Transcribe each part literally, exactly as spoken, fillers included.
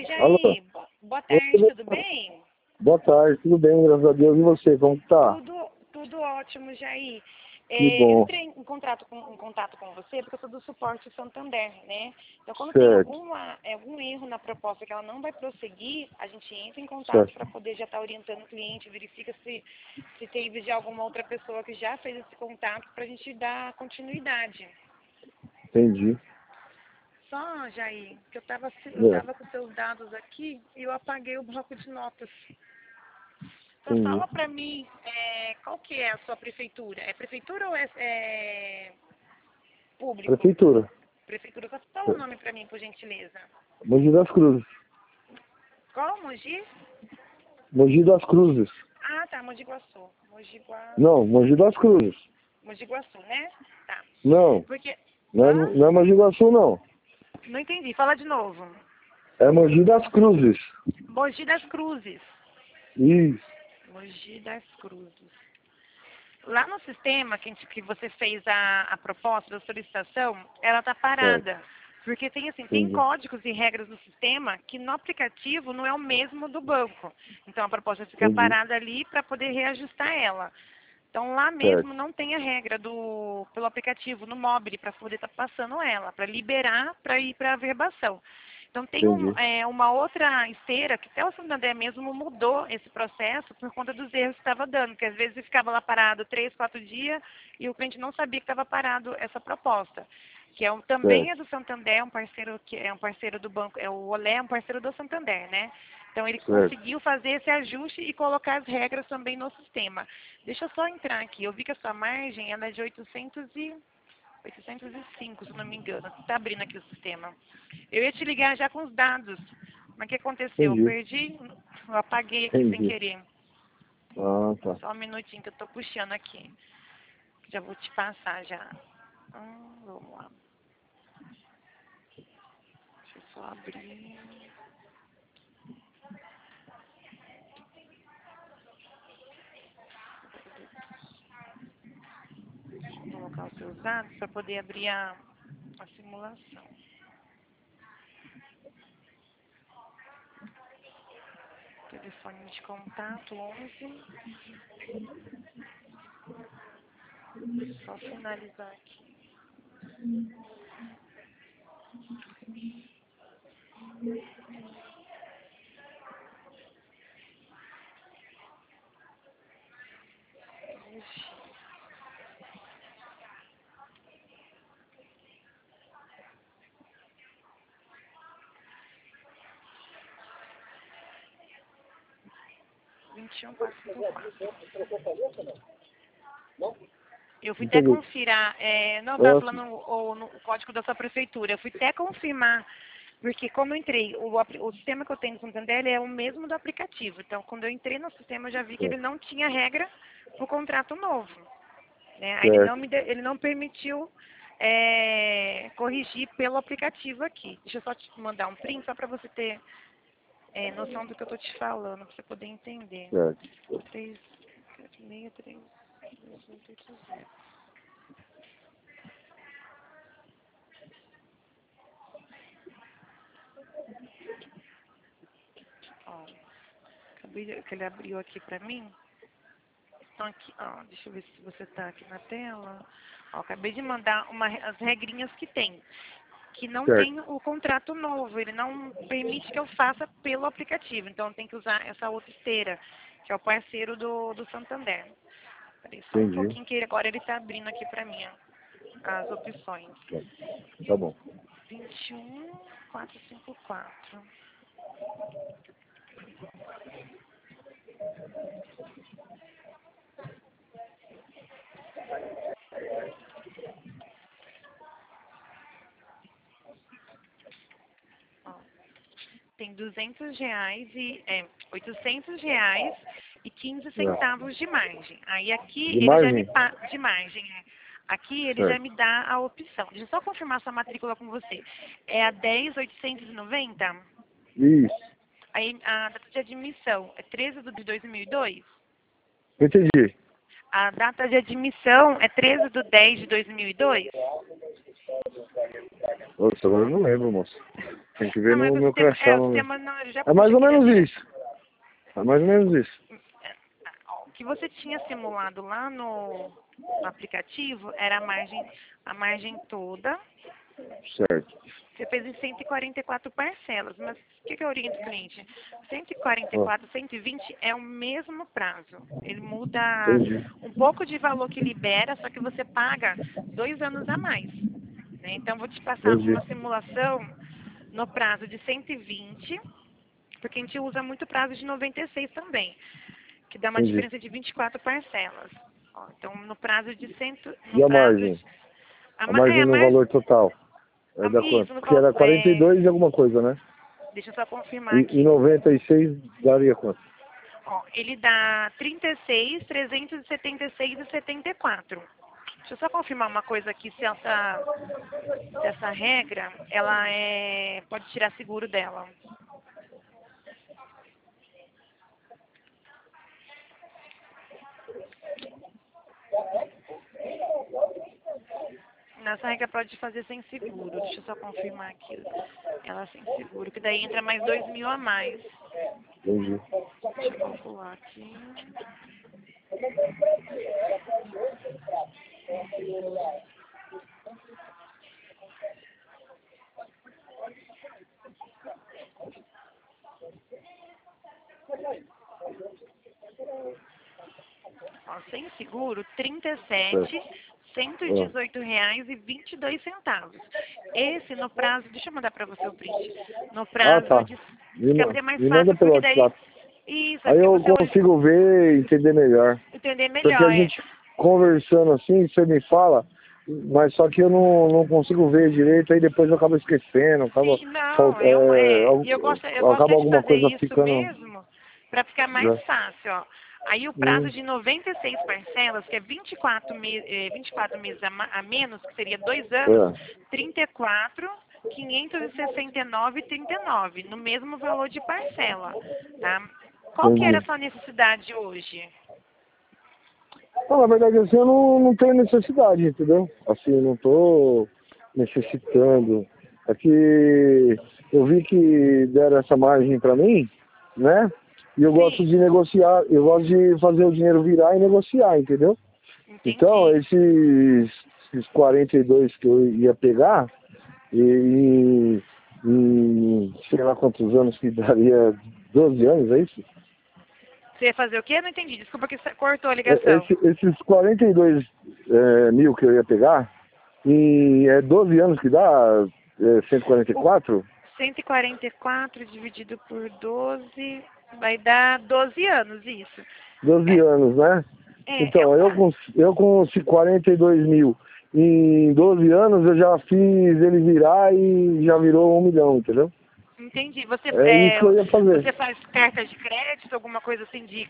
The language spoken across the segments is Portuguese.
Oi, Alô? Jair. Bo- Boa tarde, tudo bem? Boa tarde, tudo bem, graças a Deus. E você, como que tá? Tudo, tudo ótimo, Jair. Que É, eu bom. entrei em contato, com, em contato com você porque eu sou do suporte Santander, né? Então, quando tem Certo, alguma, algum erro na proposta que ela não vai prosseguir, a gente entra em contato certo. para poder já estar orientando o cliente, verifica se, se teve já alguma outra pessoa que já fez esse contato para a gente dar continuidade. Entendi. Só, Jair, que eu estava eu É, tava com seus dados aqui e eu apaguei o bloco de notas. Então entendi. fala pra mim, é, qual que é a sua prefeitura? É prefeitura ou é, é público? Prefeitura. Prefeitura, só fala o nome pra mim, por gentileza. Mogi das Cruzes. Qual, Mogi? Mogi das Cruzes. Ah, tá, Mogi Guaçu. Mogi Guaçu. Não, Mogi das Cruzes. Mogi Guaçu, né? Tá. Não, Porque, não é, hã? não é Mogi Guaçu, não. Não entendi, fala de novo. É Mogi das Cruzes. Mogi das Cruzes. Isso, Mogi das Cruzes. Lá no sistema que, a gente- que você fez a, a proposta da solicitação, ela está certo. parada. Porque tem assim, tem Entendi. códigos e regras no sistema que no aplicativo não é o mesmo do banco. Então a proposta fica Entendi. parada ali para poder reajustar ela. Então lá Certo. mesmo não tem a regra do pelo aplicativo, no mobile, para poder estar passando ela, para liberar para ir para a verbação. Então tem um, Entendi. é, uma outra esteira que até o Santander mesmo mudou esse processo por conta dos erros que estava dando, que às vezes ficava lá parado três, quatro dias e o cliente não sabia que estava parado essa proposta. Que é um, também Certo. é do Santander, é um parceiro que é um parceiro do banco, é o Olé, é um parceiro do Santander, né? Então ele Certo. conseguiu fazer esse ajuste e colocar as regras também no sistema. Deixa eu só entrar aqui. Eu vi que a sua margem ela é de oitocentos e oitocentos e cinco, se não me engano. Está abrindo aqui o sistema. Eu ia te ligar já com os dados. Mas o que aconteceu? Eu Entendi. perdi, eu apaguei aqui sem Entendi. querer. Ah, tá. Só um minutinho que eu estou puxando aqui. Já vou te passar já. Hum, vamos lá. Deixa eu só abrir. Deixa eu colocar os seus dados para poder abrir a, a simulação. Telefone de contato onze. Só finalizar aqui. vinte e um, quatrocentos e quatro. Eu fui até Entendi. confirar, é, não, eu estava Ah, falando o, no- o código da sua prefeitura, eu fui até confirmar, porque como eu entrei, o, apli- o sistema que eu tenho no Santander ele é o mesmo do aplicativo, então quando eu entrei no sistema eu já vi que ele certo. não tinha regra para o contrato novo, né? Aí ele não, Certo. me de- ele não permitiu é, corrigir pelo aplicativo aqui. Deixa eu só te mandar um print, só para você ter é, noção do que eu estou te falando, para você poder entender. Certo. três, seis, três, dois, oito, oito, zero. Ó, acabei de, que ele abriu aqui pra mim. Então aqui, ó, deixa eu ver se você tá aqui na tela. Ó, acabei de mandar uma, as regrinhas que tem. Que não Certo. tem o contrato novo, ele não permite que eu faça pelo aplicativo. Então tem que usar essa outra esteira, que é o parceiro do, do Santander. Peraí, só um Entendi. pouquinho que agora ele tá abrindo aqui pra mim, ó, as opções. Tá bom. vinte e um, quatrocentos e cinquenta e quatro. Ó, tem duzentos reais e é, oitocentos reais e quinze É. centavos de margem. Aí aqui De ele já me margem? pa- de margem. É. Aqui ele já Certo. me dá a opção. Deixa eu só confirmar sua matrícula com você. É a dez mil oitocentos e noventa. Isso. Aí a data de admissão é treze de dois mil e dois. Entendi. A data de admissão é treze de dez de dois mil e dois. Nossa, agora eu não lembro, moço. Tem que ver Não, mas no o meu sistema, é, crachá. o no- sistema não, ele já É mais puxa ou aqui menos direto. isso. É mais ou menos isso. O que você tinha simulado lá no, no aplicativo era a margem, a margem toda. Certo. Você fez em cento e quarenta e quatro parcelas, mas o que, que eu oriento o cliente? cento e quarenta e Ó, quatro, cento e vinte é o mesmo prazo. Ele muda entendi. um pouco de valor que libera, só que você paga dois anos a mais. Né? Então, vou te passar Entendi. uma simulação no prazo de cento e vinte, porque a gente usa muito prazo de noventa e seis também, que dá uma Entendi. diferença de vinte e quatro parcelas. Ó, então, no prazo de cento, no E a prazo margem? de, a, A ma- é, margem a no mais, valor total. a, É da quanto? isso, no, Porque val- era quarenta e é, dois e alguma coisa, né? deixa eu só confirmar E, e aqui. noventa e seis daria quanto? Ó, ele dá trinta e seis, trezentos e setenta e seis e setenta e quatro. Deixa eu só confirmar uma coisa aqui, se essa, se essa regra, ela é, pode tirar seguro dela. Nessa regra pode fazer sem seguro. Deixa eu só confirmar aqui. Ela sem seguro, que daí entra mais dois mil a mais. Entendi. Deixa eu calcular aqui. Ó, sem seguro, trinta e sete, cento e Ó. dezoito reais e vinte e dois centavos. Esse no prazo, deixa eu mandar para você o print. No Ah, prazo tá. de, Me, fica ma- até mais me manda fácil, pelo porque daí, WhatsApp. isso, é Aí porque eu você olha, consigo ver e entender melhor. entender Porque a melhor. É, gente conversando assim, você me fala, mas só que eu não, não consigo ver direito, aí depois eu acabo esquecendo, acaba, sim, não, fal- eu, é, é, e eu gosto, eu al- gosto acaba até de alguma fazer coisa isso ficando. mesmo, para ficar mais Né? fácil, ó. Aí o prazo Hum, de noventa e seis parcelas, que é vinte e quatro, me, eh, vinte e quatro meses a, ma- a menos, que seria dois anos, é, trinta e quatro, quinhentos e sessenta e nove e trinta e nove, no mesmo valor de parcela, tá? Qual que era a entendi. sua necessidade hoje? Não, na verdade assim eu não, não tenho necessidade, entendeu? Assim, eu não tô necessitando. É que eu vi que deram essa margem pra mim, né? E eu gosto Sim, de negociar, eu gosto de fazer o dinheiro virar e negociar, entendeu? Então, entendi. esses, esses quarenta e dois que eu ia pegar, e em sei lá quantos anos que daria, doze anos, é isso? Você ia fazer o quê? Eu não entendi, desculpa que você cortou a É, ligação. Esse, esses quarenta e dois é, mil que eu ia pegar, em é, doze anos que dá é, cento e quarenta e O quatro cento e quarenta e quatro dividido por doze vai dar doze anos, isso. doze É, anos, né? é, é Então, eu uma. com, eu com esses quarenta e dois mil, em doze anos eu já fiz ele virar e já virou um milhão, entendeu? Entendi. Você, É isso é, que eu ia fazer. você faz carta de crédito, alguma coisa assim de,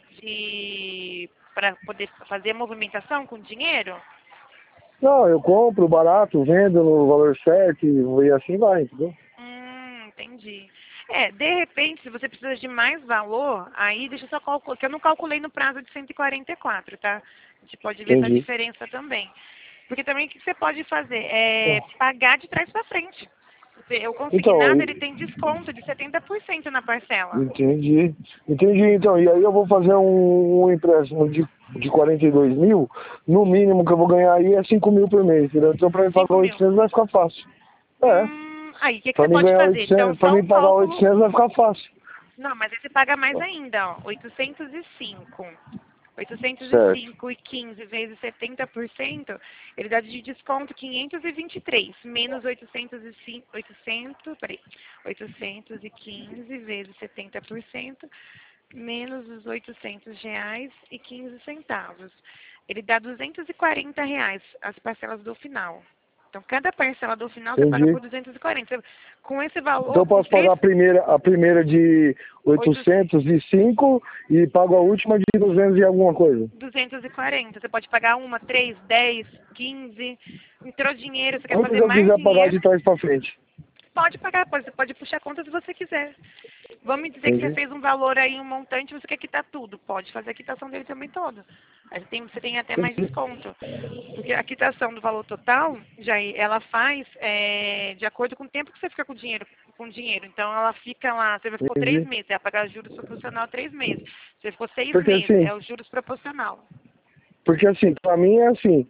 de para poder fazer movimentação com dinheiro? Não, eu compro barato, vendo no valor certo e, e assim vai, entendeu? Hum, entendi. É, de repente, se você precisa de mais valor, aí deixa eu só calcular, que eu não calculei no prazo de cento e quarenta e quatro, tá? A gente pode ver essa Entendi. diferença também. Porque também o que você pode fazer? É pagar de trás para frente. Você- O Então, consignado, ele tem desconto de setenta por cento na parcela. entendi. Entendi, então. E aí eu vou fazer um, um empréstimo de, de quarenta e dois mil, no mínimo que eu vou ganhar aí é cinco mil por mês, entendeu? Então pra mim pagar Cinco mil. oitocentos vai ficar fácil. É, Hum, aí, o que, que pra você mim pode ganhar fazer? Então, oitocentos, pra só mim um pagar cálculo. oitocentos vai ficar fácil. Não, mas aí você paga mais ainda, ó. oitocentos e cinco. oitocentos e Certo. cinco e quinze vezes setenta por cento, ele dá de desconto quinhentos e vinte e três, menos oitocentos e cinco, oitocentos, peraí, oitocentos e quinze vezes setenta por cento, menos os oitocentos reais e quinze centavos. Ele dá duzentos e quarenta reais as parcelas do final. Então, cada parcela do final você paga Entendi. por duzentos e quarenta. Você- Com esse Então valor, eu com posso três, pagar a primeira, a primeira de oito, oitocentos e cinco e pago a última de duzentos e alguma coisa. duzentos e quarenta. Você pode pagar uma, três, dez, quinze. Entrou dinheiro, você quer Quanto que fazer eu mais quiser pagar dinheiro? de trás pra frente. Pode pagar, pode, você pode puxar a conta se você quiser. Vamos dizer que você Entendi. fez um valor aí, um montante, você quer quitar tudo. Pode fazer a quitação dele também todo. Aí você tem, você tem até mais Entendi. desconto. Porque a quitação do valor total, já ela faz é, de acordo com o tempo que você fica com o dinheiro, com dinheiro. Então ela fica lá, você ficou Entendi. três meses, você vai pagar juros proporcional três meses. Você ficou seis Porque meses, assim, é os juros proporcional. porque assim, pra mim é assim,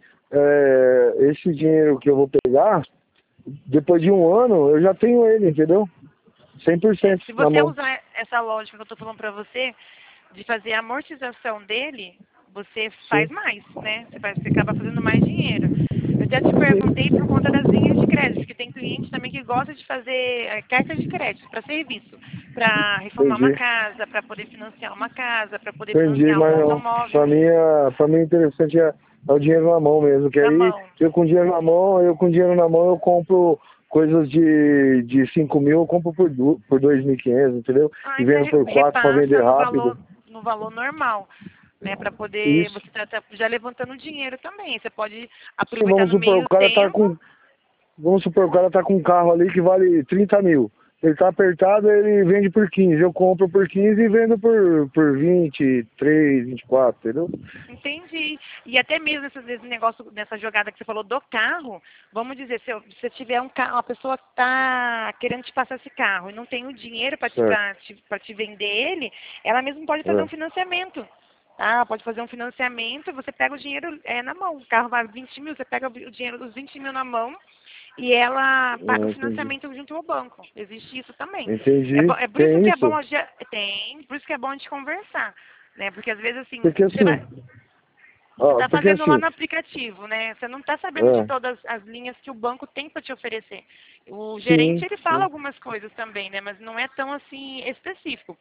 é, esse dinheiro que eu vou pegar, depois de um ano, eu já tenho ele, entendeu? cem por É, cento se na você mão. usar essa lógica que eu estou falando para você, de fazer a amortização dele, você faz Sim. mais, né? Você, faz, você acaba fazendo mais dinheiro. Eu até te perguntei Sim. por conta das linhas de crédito, porque tem cliente também que gosta de fazer é, cartas de crédito para serviço, para reformar uma Entendi. casa, para poder financiar uma casa, para poder Entendi, financiar um mas não. automóvel Pra mim, é, pra mim é interessante é, é o dinheiro na mão mesmo. Que na aí, mão. eu com dinheiro na mão, eu com dinheiro na mão, eu compro coisas de, de cinco mil, eu compro por, du, por dois mil e quinhentos, entendeu? E Aí vendo você por quatro para repassa vender no rápido. valor, no valor normal, né? Para poder Isso. você tá, tá já levantando dinheiro também. Você pode Sim, aproveitar vamos no supor, o meio cara tá tempo. com. Vamos supor, o cara tá com um carro ali que vale trinta mil. Ele tá apertado, ele vende por quinze. Eu compro por quinze e vendo por, por vinte e três, vinte e quatro, entendeu? Entendi. E até mesmo nesse, nesse negócio, nessa jogada que você falou do carro, vamos dizer, se eu- se você tiver um carro, uma pessoa que está querendo te passar esse carro e não tem o dinheiro para te, Certo. pra te, pra te vender ele, ela mesmo pode fazer um É. financiamento. Tá? Ela pode fazer um financiamento, você pega o dinheiro é, na mão. O carro vale vinte mil, você pega o dinheiro dos vinte mil na mão e ela paga Ah, o entendi. financiamento junto ao banco. Existe isso também. É, Entendi. bom- é por isso Tem que é bom isso? a ge- tem, por isso que é bom a gente conversar, né? Porque às vezes assim, Porque você vai, assim. você Ó, está porque fazendo lá assim. no aplicativo, né? Você não está sabendo de É, todas as linhas que o banco tem para te oferecer. O gerente, sim, ele fala sim. algumas coisas também, né? Mas não é tão assim específico.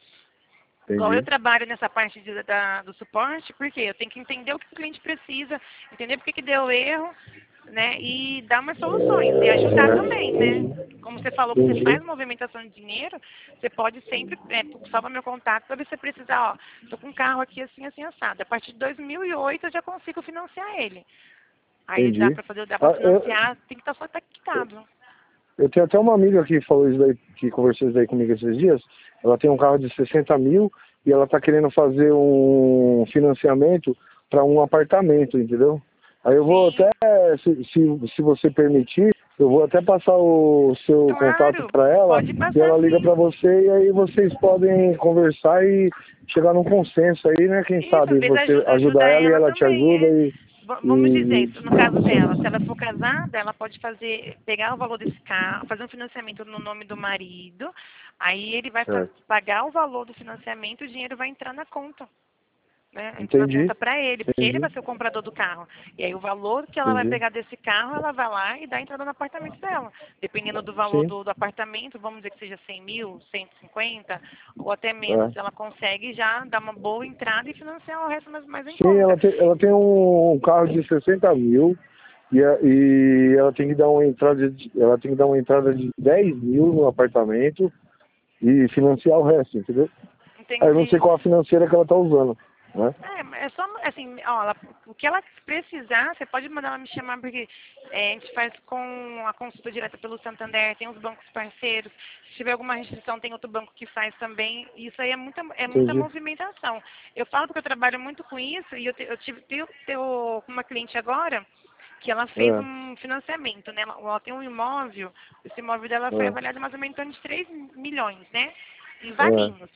Igual eu Entendi. trabalho nessa parte de- da, do suporte, porque eu tenho que entender o que o cliente precisa, entender por que que deu erro, né? E dar umas soluções e ajudar É, também, né? entendi. Como você falou que você Entendi. faz movimentação de dinheiro, você pode sempre, é, salva meu contato para você precisar, ó, tô com um carro aqui assim, assim, assado. A partir de dois mil e oito eu já consigo financiar ele. Aí dá Entendi. para fazer, dá para Ah, eu, financiar, tem que estar só quitado. eu tenho até uma amiga que falou isso daí, que conversou isso daí comigo esses dias. Ela tem um carro de sessenta mil e ela tá querendo fazer um financiamento para um apartamento, entendeu? Aí eu vou até, Sim, se, se, se você permitir, eu vou até passar o seu contato claro, para ela pode e passar ela liga sim. para você e aí vocês podem conversar e chegar num consenso aí, né? Quem Isso, às sabe vezes você ajuda, ajuda ajuda ela e ela ela te também, ajuda é. e, V- Vamos dizer, e, isso, no caso dela, se ela for casada, ela pode fazer, pegar o valor desse carro, fazer um financiamento no nome do marido, aí ele vai fa- certo. pagar o valor do financiamento e o dinheiro vai entrar na conta, né? Entra na Entendi, conta para ele, porque ele entendi, vai ser o comprador do carro. E aí o valor que ela vai entendi. pegar desse carro, ela vai lá e dá a entrada no apartamento dela. Dependendo do valor Sim. do, do apartamento, vamos dizer que seja cem mil, cento e cinquenta, ou até menos. É. Ela consegue já dar uma boa entrada e financiar o resto mais, mais em Sim, conta. ela tem, ela tem um carro de sessenta mil e, a- e ela tem que dar uma entrada de, ela tem que dar uma entrada de dez mil no apartamento e financiar o resto, entendeu? Aí eu não sei Entendi. qual a financeira que ela tá usando, né? É, mas é só, assim, ó, ela- o que ela precisar, você pode mandar ela me chamar, porque é, a gente faz com a consulta direta pelo Santander, tem os bancos parceiros, se tiver alguma restrição, tem outro banco que faz também, isso aí é muita, é muita Entendi. movimentação. Eu falo porque eu trabalho muito com isso, e eu, te- eu tive tenho, tenho uma cliente agora, que ela fez É, um financiamento, né? Ela, ela tem um imóvel, esse imóvel dela foi é, avaliado mais ou menos em torno de três milhões, né? Em é. Valinhos.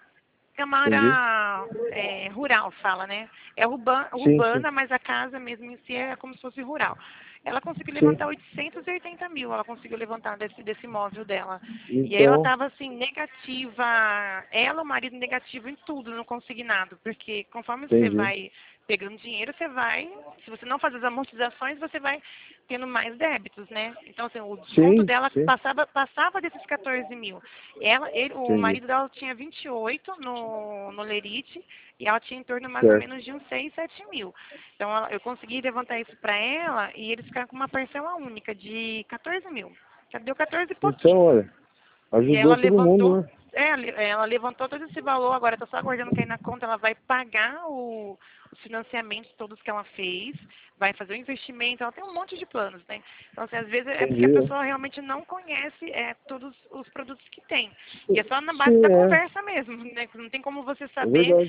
É uma Entendi. área é, rural, fala, né? É urba, Sim, sim. urbana, mas a casa mesmo em si é como se fosse rural. Ela conseguiu Sim. levantar oitocentos e oitenta mil, ela conseguiu levantar desse, desse imóvel dela. E aí ela Então, estava assim, negativa, ela, o marido negativo em tudo, no consignado, porque conforme você entendi. vai pegando dinheiro, você vai, se você não faz as amortizações, você vai tendo mais débitos, né? Então, assim, o desconto Sim, dela sim. passava, passava desses quatorze mil. Ela, ele, o Entendi. marido dela tinha vinte e oito no, no Lerite e ela tinha em torno mais ou Certo. menos de uns seis, sete mil. Então, ela- eu consegui levantar isso para ela e eles ficaram com uma parcela única de quatorze mil. Já deu quatorze e Então, pouquinho. olha, E ela ajudou todo levantou, mundo, né? é, le- ela levantou todo esse valor, agora está só aguardando cair na conta, ela vai pagar o, os financiamentos todos que ela fez, vai fazer o investimento, ela tem um monte de planos, né? Então, assim, às vezes é porque a Entendi. pessoa realmente não conhece é, todos os produtos que tem. E é só na base Sim, da é. conversa mesmo, né? Não tem como você É saber verdade.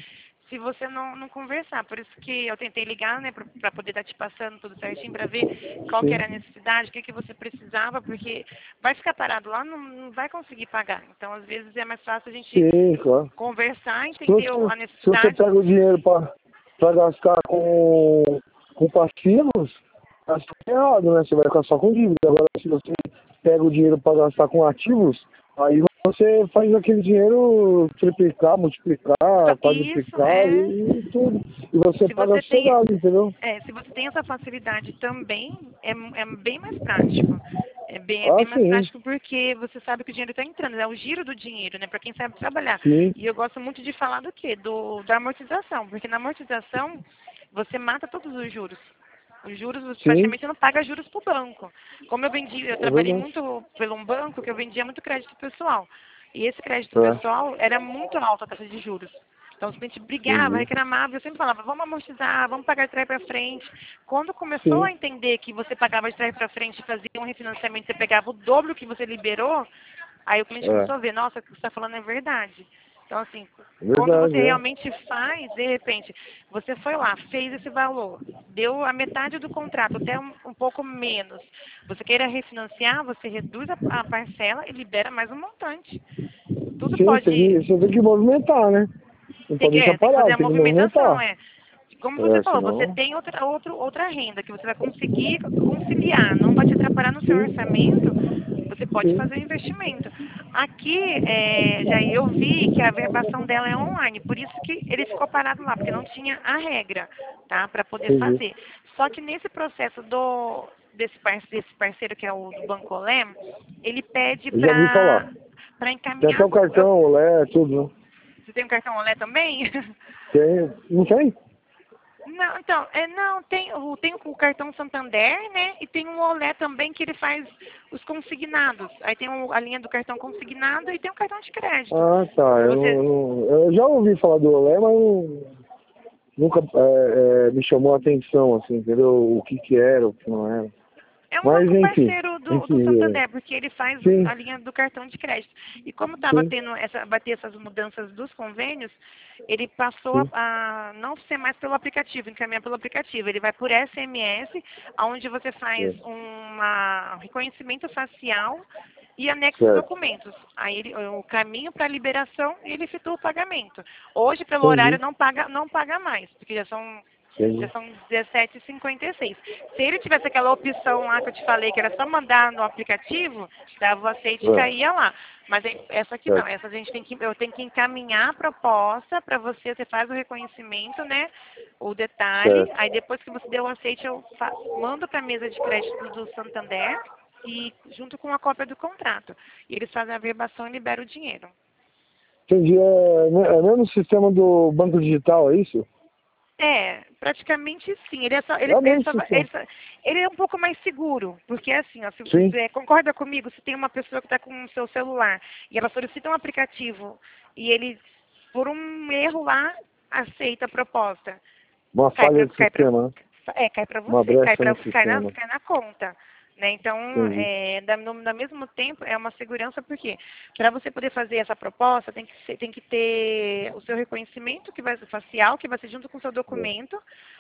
se você não, não conversar. Por isso que eu tentei ligar, né, para poder estar te passando tudo certinho, para ver qual que Sim. era a necessidade, o que, que você precisava, porque vai ficar parado lá, não, não vai conseguir pagar. Então, às vezes, é mais fácil a gente Sim, claro. conversar, Se você, entender a se você necessidade. pega o dinheiro para gastar com, com passivos, tá errado, né? Você vai ficar só com dívida. Agora, se você pega o dinheiro para gastar com ativos, aí você faz aquele dinheiro triplicar, multiplicar, Isso, quadruplicar é. e, e tudo. E você Se paga a você tem, sociedade, entendeu? é, se você tem essa facilidade também, é, é bem mais prático. É bem, é Ah, bem mais sim, prático porque você sabe que o dinheiro está entrando, é o giro do dinheiro, né? Para quem sabe trabalhar. sim, E eu gosto muito de falar do quê? Do, da amortização, porque na amortização você mata todos os juros. Os juros, você sim, praticamente não paga juros para o banco. Como eu vendi, eu é trabalhei verdade. muito pelo um banco que eu vendia muito crédito pessoal. E esse crédito É, pessoal era muito alta a taxa de juros. Então, os clientes brigavam, entendi. reclamavam, eu sempre falava, vamos amortizar, vamos pagar de trás para frente. Quando começou Sim, a entender que você pagava de trás para frente e fazia um refinanciamento, você pegava o dobro que você liberou, aí o cliente é, começou a ver, nossa, o que você está falando é verdade. Então, assim, quando você verdade, é. realmente faz, de repente, você foi lá, fez esse valor, deu a metade do contrato, até um, um pouco menos. Você queira refinanciar, você reduz a, a parcela e libera mais um montante. Tudo Sim, tem pode. que, você tem que movimentar, né? Não Tem pode que, deixar é, tem que fazer parado, a tem que movimentação, movimentar. é. Como você É, falou, você senão. tem outra, outro, outra renda que você vai conseguir conciliar, não vai te atrapalhar no seu Sim, orçamento, você pode sim, fazer o investimento. Aqui, é, já eu vi que a verbação dela é online, por isso que ele ficou parado lá, porque não tinha a regra, tá, para poder entendi. fazer. Só que nesse processo do desse parceiro, desse parceiro que é o do Bancolé, ele pede Eu já ouvi para falar. para Tem até encaminhar. o cartão, o Olé, tudo, né? Você tem um cartão Olé também? Tem. Não tem? Não, então, é, não, tem, o, tem o cartão Santander, né? E tem um Olé também que ele faz os consignados. Aí tem o- a linha do cartão consignado e tem o cartão de crédito. Ah, tá. Que Eu, você, não, não- eu já ouvi falar do Olé, mas não- nunca é, é, me chamou a atenção, assim, entendeu? O que que era, o que não era. é um Mas, banco enfim. parceiro do, do Enfim, é, Santander, porque ele faz sim, a linha do cartão de crédito. E como estava sim, tendo essa, vai ter essas mudanças dos convênios, ele passou a, sim. a não ser mais pelo aplicativo, encaminhar pelo aplicativo. Ele vai por S M S, onde você faz É, uma- um reconhecimento facial e anexa os certo. documentos. Aí ele, o caminho para a liberação e ele efetua o pagamento. Hoje, pelo horário, Entendi, não paga, não paga mais, porque já são já entendi. são dezessete e cinquenta e seis. Se ele tivesse aquela opção lá que eu te falei, que era só mandar no aplicativo, dava o aceite e É, caía lá. Mas aí, essa aqui não. certo, Essa a gente tem que, eu tenho que encaminhar a proposta para você, você faz o reconhecimento, né? O detalhe. certo. Aí depois que você deu o aceite, eu fa- mando para a mesa de crédito do Santander e junto com a cópia do contrato. E eles fazem a verbação e liberam o dinheiro. Entendi. É, é o mesmo sistema do banco digital, é isso? É, praticamente sim. Ele é, só, É ele, o ele, mesmo só, vai- sistema. ele, só- ele é um pouco mais seguro, porque é assim, ó, se Sim. você concorda comigo, se tem uma pessoa que está com o seu celular e ela solicita um aplicativo e ele, por um erro lá, aceita a proposta, Uma cai falha para de cai pra, sistema, né? é, cai para Uma você, cai, brecha pra, no cai, na, sistema. cai na conta. Né? Então, Entendi. é, da, no, no mesmo tempo, é uma segurança, porque para você poder fazer essa proposta, tem que, ser, tem que ter o seu reconhecimento que vai ser facial, que vai ser junto com o seu É. documento,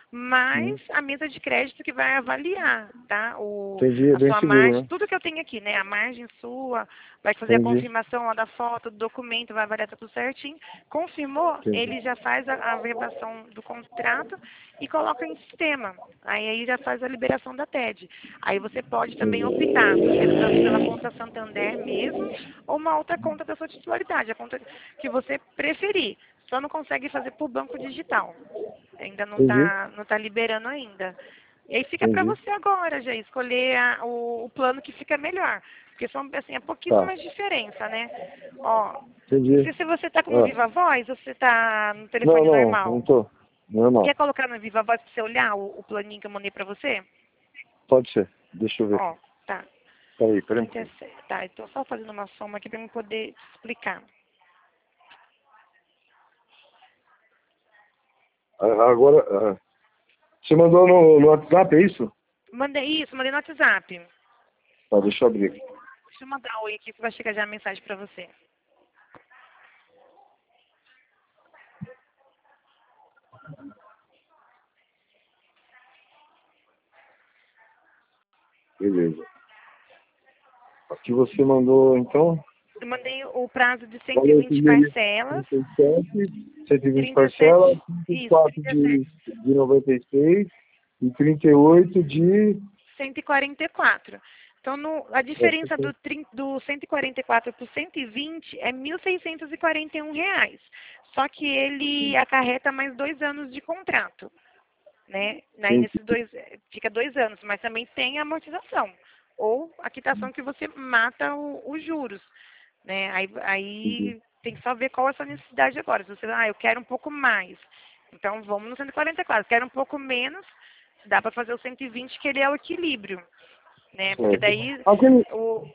mais Hum. a mesa de crédito que vai avaliar, tá? O, Entendi, é a bem sua seguro, margem, né? tudo que eu tenho aqui, né? A margem sua, vai fazer a Entendi, confirmação lá da foto, do documento, vai avaliar tudo certinho. Confirmou, entendi. ele já faz a, a verbação do contrato e coloca em sistema. Aí, aí já faz a liberação da T E D. Aí você pode também Entendi. optar pela, pela conta Santander mesmo ou uma outra conta da sua titularidade, a conta que você preferir. Só não consegue fazer por banco digital. Ainda não Entendi, está não tá liberando ainda. E aí fica para entendi. você agora, já escolher a- o, o plano que fica melhor. Porque são, assim, é Tá, pouquíssima diferença, né? Ó, não entendi. sei se você está com o Ah. Viva Voz ou você está no Não, telefone não, não normal. tô. Normal. Quer colocar no Viva Voz para você olhar o, o planinho que eu mandei para você? Pode ser. Deixa eu ver. Ó, tá. Peraí, peraí um trinta e pouquinho. sete. Tá, estou só fazendo uma soma aqui para eu poder te explicar. Ah, agora, ah, você mandou no, no WhatsApp, é isso? Mandei isso, mandei no WhatsApp. Tá, deixa eu abrir aqui. Deixa eu mandar um oi aqui que vai chegar já a mensagem para você. Beleza. Aqui você mandou, então... Eu mandei o prazo de cento e vinte parcelas. cento e vinte parcelas, trinta e quatro de, de noventa e seis e trinta e oito de... cento e quarenta e quatro. Então, no, a diferença do, do cento e quarenta e quatro para o cento e vinte é mil seiscentos e quarenta e um reais. Só que ele acarreta mais dois anos de contrato. Né? Aí, nesses dois, fica dois anos, mas também tem a amortização. Ou a quitação que você mata o, os juros. Né? Aí, aí tem que só ver qual é a sua necessidade agora. Se você, ah, eu quero um pouco mais. Então, vamos no cento e quarenta e quatro. Quero um pouco menos, dá para fazer o cento e vinte, que ele é o equilíbrio. Né? Porque daí, Aquele, o,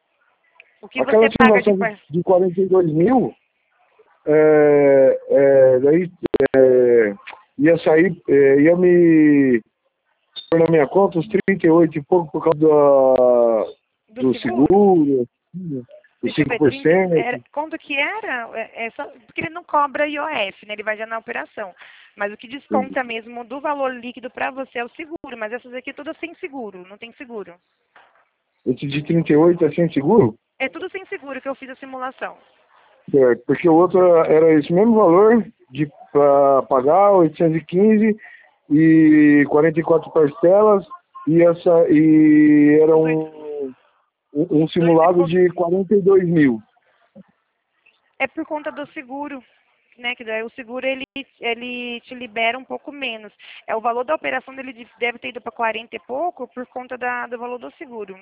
o que aquela você paga de... de, de quarenta e dois mil, é, é, daí é, ia sair, é, ia me pôr na minha conta uns trinta e oito e pouco por causa da, do, do seguro. seguro, dos cinco por cento. Era, quanto que era? É, é só, porque ele não cobra I O F, né? Ele vai já na operação. Mas o que desconta Sim. mesmo do valor líquido para você é o seguro. Mas essas aqui todas sem seguro, não tem seguro. Esse de trinta e oito é sem seguro? É tudo sem seguro que eu fiz a simulação. Certo, porque o outro era esse mesmo valor de para pagar, oitocentos e quinze e quarenta e quatro parcelas, e, essa, e era um, um, um simulado de quarenta e dois mil. É por conta do seguro, né? Que daí o seguro ele, ele te libera um pouco menos. É o valor da operação dele deve ter ido para quarenta e pouco por conta da, do valor do seguro.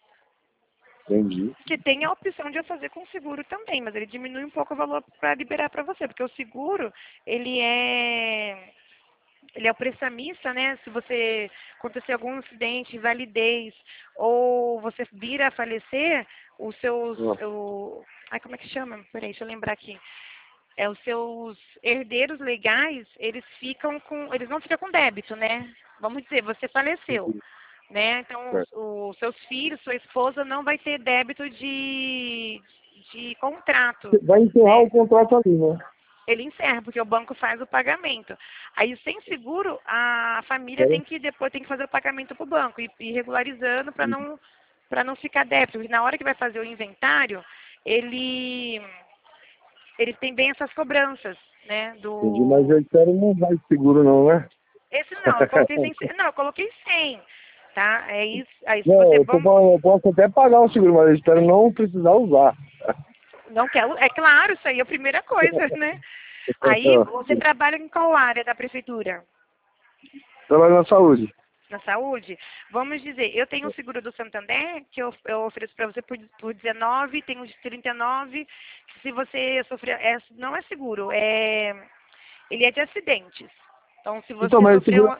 Entendi. Que tem a opção de eu fazer com seguro também, mas ele diminui um pouco o valor para liberar para você, porque o seguro, ele é ele é o prestamista, né? Se você acontecer algum acidente, invalidez, ou você vir a falecer, os seus, o, ai, como é que chama? Peraí, deixa eu lembrar aqui. É, os seus herdeiros legais, eles ficam com, eles não ficam com débito, né? Vamos dizer, você faleceu. Né? Então, os, os seus filhos, sua esposa não vai ter débito de, de contrato. Vai encerrar né? o contrato ali, né? Ele encerra, porque o banco faz o pagamento. Aí, sem seguro, a família É. tem que depois tem que fazer o pagamento para o banco e ir regularizando para não, para não ficar débito. Porque na hora que vai fazer o inventário, ele, ele tem bem essas cobranças. Né? Do... Entendi, mas eu espero não vai seguro não, né? Esse não, eu coloquei sem, não, eu coloquei cem. Tá? É isso. Aí, se Não, você eu, tô vamos... falando, eu posso até pagar o seguro, mas eu espero não precisar usar. Não quer, é claro, isso aí é a primeira coisa, né? Aí você trabalha em qual área da prefeitura? Trabalho na saúde. Na saúde? Vamos dizer, eu tenho o seguro do Santander, que eu, eu ofereço para você por, por dezenove, tenho de trinta e nove, que se você sofrer, é, não é seguro, é, ele é de acidentes. Então, se você Então, mas sofreu, seguro...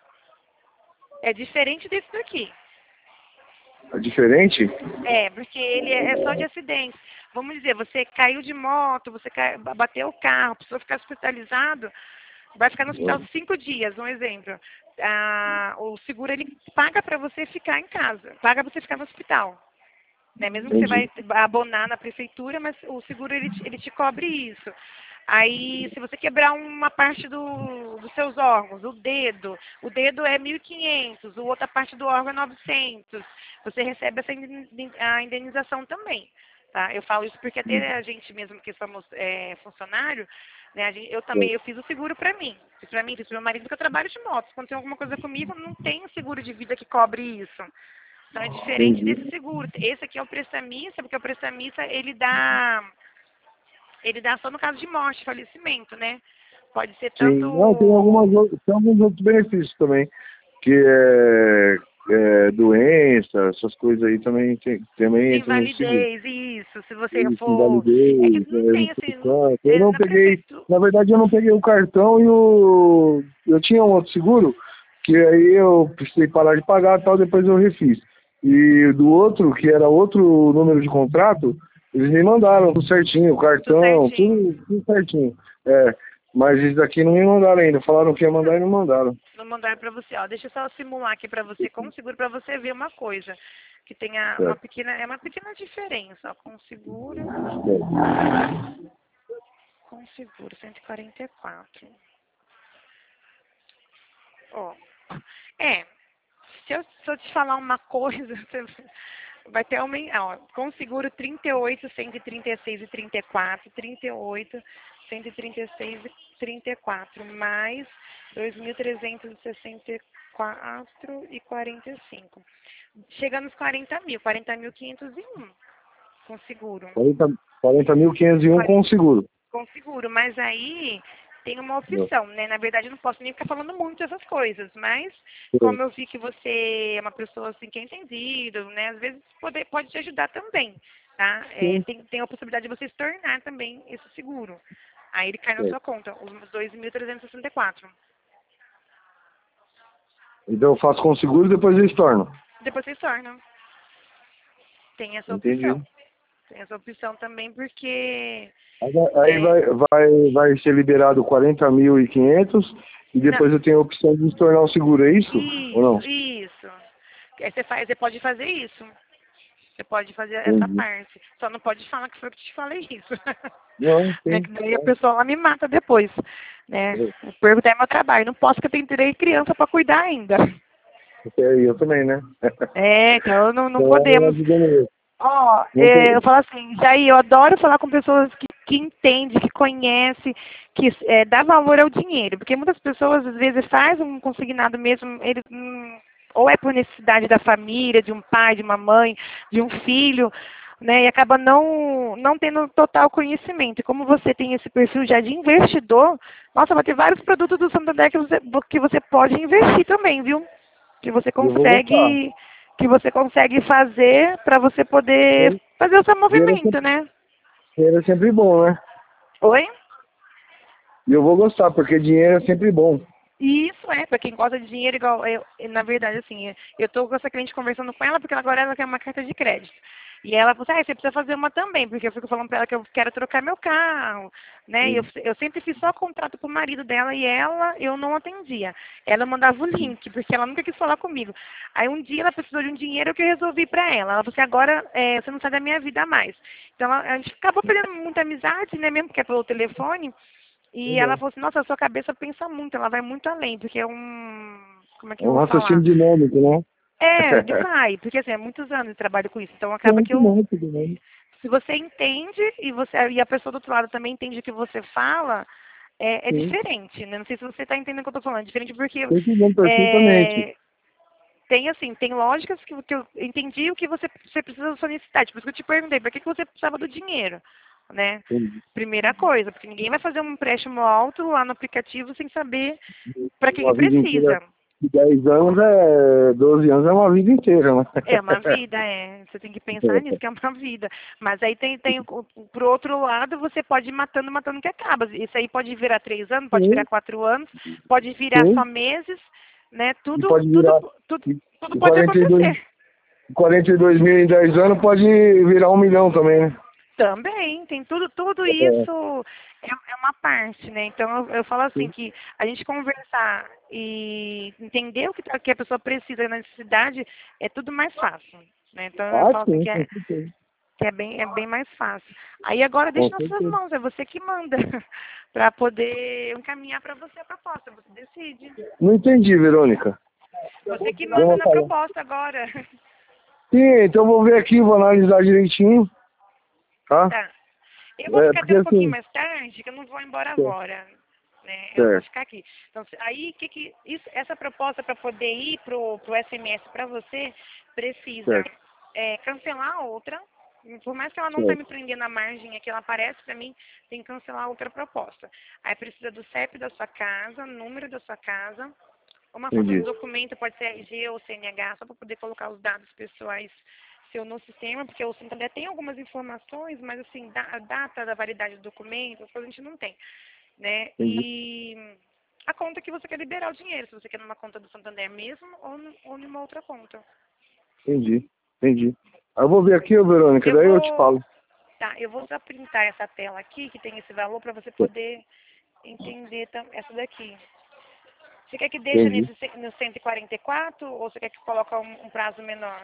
é diferente desse daqui. É diferente? É, porque ele é só de acidentes. Vamos dizer, você caiu de moto, você cai, bateu o carro, precisou ficar hospitalizado, vai ficar no hospital cinco dias, um exemplo. Ah, o seguro, ele paga para você ficar em casa, paga para você ficar no hospital. Né? Mesmo que você vai abonar na prefeitura, mas o seguro, ele, ele te cobre isso. Aí, se você quebrar uma parte do, dos seus órgãos, o dedo, o dedo é mil e quinhentos, a outra parte do órgão é novecentos. Você recebe essa a indenização também. Tá? Eu falo isso porque até a gente mesmo que somos é, funcionário, né, a gente, eu também eu fiz o seguro para mim. Fiz para mim, fiz para meu marido, porque eu trabalho de moto. Quando tem alguma coisa comigo, não tem seguro de vida que cobre isso. Então é diferente desse seguro. Esse aqui é o prestamista, porque o prestamista ele dá ele dá só no caso de morte, falecimento, né? Pode ser tanto... Sim, não, tem, algumas, tem alguns outros benefícios também, que é, é doença, essas coisas aí também, tem, também entra no seguro. Invalidez, isso, se você Isso, for... É que invalidez, não é, tem assim... Não, eu não na peguei, prefeitura... na verdade eu não peguei o cartão e o... Eu tinha um outro seguro, que aí eu precisei parar de pagar e tal, depois eu refiz. E do outro, que era outro número de contrato, eles me mandaram tudo certinho, o cartão, tudo certinho. tudo, tudo certinho. É, mas esses daqui não me mandaram ainda. Falaram que ia mandar e não mandaram. Não mandaram para você. Ó, deixa eu só simular aqui para você com seguro, para você ver uma coisa. Que tem a, uma pequena... É uma pequena diferença, ó, com seguro... Com seguro, cento e quarenta e quatro. Ó, é... se eu, se eu te falar uma coisa, você vai ter uma... Ó, com seguro trinta e oito, cento e trinta e seis e trinta e quatro, trinta e oito, cento e trinta e seis e trinta e quatro, mais dois mil trezentos e sessenta e quatro e quarenta e cinco. Chega nos quarenta mil, quarenta mil quinhentos e um com seguro. quarenta mil quinhentos e um com seguro. Com seguro, mas aí tem uma opção, né? Na verdade, eu não posso nem ficar falando muito essas coisas, mas como eu vi que você é uma pessoa assim que é entendido, né? Às vezes pode, pode te ajudar também, tá? É, tem, tem a possibilidade de você se tornar também esse seguro. Aí ele cai na sua conta, os dois mil trezentos e sessenta e quatro. Então eu faço com seguro e depois eles tornam. Depois você torna. Tem essa Entendi. opção. Tem essa opção também porque... Aí é... vai, vai, vai ser liberado quarenta mil e quinhentos e depois não. eu tenho a opção de tornar o seguro, é isso? Isso, Ou não? isso. Aí você, faz, você pode fazer isso. Você pode fazer essa Entendi. parte. Só não pode falar que foi eu que te falei isso. Não, Né, sim. que daí a pessoa lá me mata depois. Né? Perguntar é meu trabalho. Não posso, porque eu tenho três crianças para cuidar ainda. É, eu também, né? É, então não, não Então, podemos. Ó, oh, é, eu falo assim, Jair, eu adoro falar com pessoas que, que entendem, que conhecem, que é, dá valor ao dinheiro. Porque muitas pessoas, às vezes, fazem um consignado mesmo, eles, hum, ou é por necessidade da família, de um pai, de uma mãe, de um filho, né? E acaba não, não tendo total conhecimento. E como você tem esse perfil já de investidor, nossa, vai ter vários produtos do Santander que você, que você pode investir também, viu? Que você consegue... que você consegue fazer para você poder fazer o seu movimento, né? Dinheiro é sempre bom, né? Oi? E eu vou gostar, porque dinheiro é sempre bom. Isso é, para quem gosta de dinheiro, igual eu, na verdade, assim, eu tô com essa cliente conversando com ela, porque agora ela quer uma carta de crédito. E ela falou assim, ah, você precisa fazer uma também, porque eu fico falando para ela que eu quero trocar meu carro, né? E eu, eu sempre fiz só contrato com o marido dela e ela, eu não atendia. Ela mandava o link, porque ela nunca quis falar comigo. Aí um dia ela precisou de um dinheiro que eu resolvi para ela. Ela falou assim, agora é, você não sai da minha vida mais. Então ela, a gente acabou perdendo muita amizade, né? Mesmo que é pelo telefone. E ela falou assim, nossa, a sua cabeça pensa muito, ela vai muito além, porque é um... Como é que É eu um vou falar? raciocínio dinâmico, né? É, ele vai, porque assim, é muitos anos de trabalho com isso, então acaba que Muito eu... muito dinâmico. Se você entende e, você, e a pessoa do outro lado também entende o que você fala, é, é diferente, né? Não sei se você está entendendo o que eu estou falando, é diferente porque... Estou entendendo perfeitamente. É, tem assim, tem lógicas que, que eu entendi o que você, você precisa da sua necessidade, por isso que eu te perguntei, para que, que você precisava do dinheiro? Né? Primeira coisa, porque ninguém vai fazer um empréstimo alto lá no aplicativo sem saber para que, que precisa. De dez anos é... doze anos é uma vida inteira, né? É uma vida, é. Você tem que pensar nisso, que é uma vida. Mas aí tem, tem pro outro lado, você pode ir matando, matando que acaba. Isso aí pode virar três anos, pode virar quatro anos, pode virar Sim. só meses, né? Tudo, pode virar, tudo, tudo, tudo pode acontecer. quarenta e dois mil em dez anos pode virar um milhão também, né? Também, tem tudo, tudo isso é, é uma parte, né? Então eu, eu falo assim, que a gente conversar e entender o que, que a pessoa precisa na necessidade é tudo mais fácil. Né? Então eu Ah, falo assim sim, que é, que é, bem, é bem mais fácil. Aí agora deixa nas suas mãos, é você que manda, para poder encaminhar para você a proposta, você decide. Não entendi, Verônica. Você que manda na proposta agora. Sim, então eu vou ver aqui, vou analisar direitinho. Tá? Tá. Eu vou É, ficar porque, até um pouquinho assim, mais tarde, que eu não vou embora certo. agora. Né? Eu vou ficar aqui. Então, aí, que que, isso, essa proposta para poder ir pro, pro S M S para você, precisa é, cancelar a outra. Por mais que ela não está me prendendo na margem aqui, ela aparece para mim, tem que cancelar a outra proposta. Aí precisa do C E P da sua casa, número da sua casa, uma foto do documento, pode ser R G ou C N H, só para poder colocar os dados pessoais seu no sistema, porque o Santander tem algumas informações, mas assim, a data da validade do documento, as coisas a gente não tem, né? E a conta que você quer liberar o dinheiro, se você quer numa conta do Santander mesmo ou, ou numa outra conta. Entendi, entendi. Eu vou ver aqui, Verônica, eu daí vou... eu te falo. Tá, eu vou só printar essa tela aqui, que tem esse valor, para você poder entender essa daqui. Você quer que deixe nesse, no cento e quarenta e quatro ou você quer que coloque um, um prazo menor?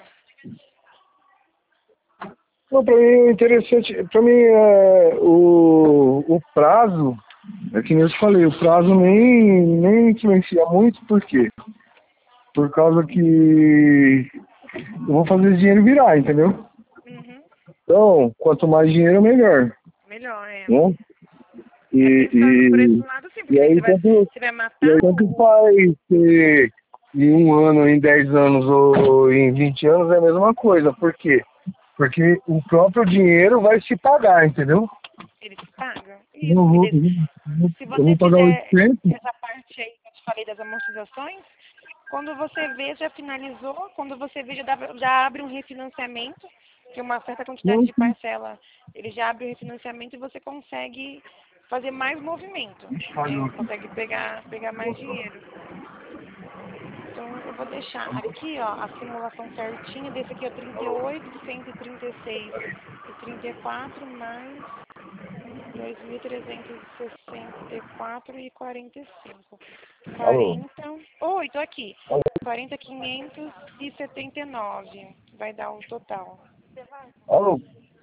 Não, para mim é interessante, para mim é, o, o prazo, é que nem eu te falei, o prazo nem, nem influencia muito, por quê? por causa que eu vou fazer esse dinheiro virar, entendeu? Uhum. Então, quanto mais dinheiro, melhor. Melhor, é. Né? E, É pensando por esse e, lado, sim, e porque aí, você vai, tanto, você vai e matar aí, tanto o... faz ser em um ano, em dez anos ou em vinte anos, é a mesma coisa. Por quê? Porque o próprio dinheiro vai se pagar, entendeu? Ele se paga. Eu Isso. vou, Ele, se eu você vou pagar fizer oitocentos. essa parte aí que eu te falei das amortizações, quando você vê, já finalizou, quando você vê, já, dá, já abre um refinanciamento, que uma certa quantidade Não, de parcela, ele já abre o refinanciamento e você consegue fazer mais movimento, né? Consegue pegar, pegar mais dinheiro. Então, eu vou deixar aqui, ó, a simulação certinha desse aqui é trinta e oito, cento e trinta e seis e trinta e quatro mais dois mil trezentos e sessenta e quatro e quarenta e cinco. alô? quarenta. Oi, tô aqui. quarenta mil quinhentos e setenta e nove. Vai dar o total. Alô?